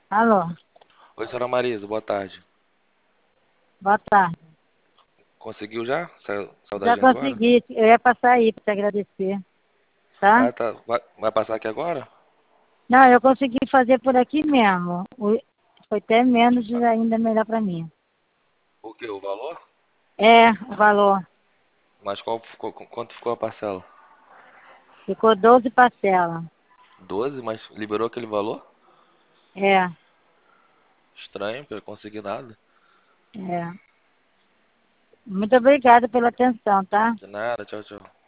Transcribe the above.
Alô, Oi, senhora Marisa, boa tarde. boa tarde. Conseguiu já? Saiu da Já agência agora? consegui, eu ia passar aí para te agradecer, tá? Ah, tá. Vai passar aqui agora? Não, eu consegui fazer por aqui mesmo. Foi até menos e ainda melhor para mim. O que? O valor? É, o valor. Mas quanto ficou a parcela? Ficou 12 parcelas. 12, mas liberou aquele valor? É, Estranho, pra eu conseguir nada. é. Muito obrigada pela atenção, tá? De nada, tchau, tchau.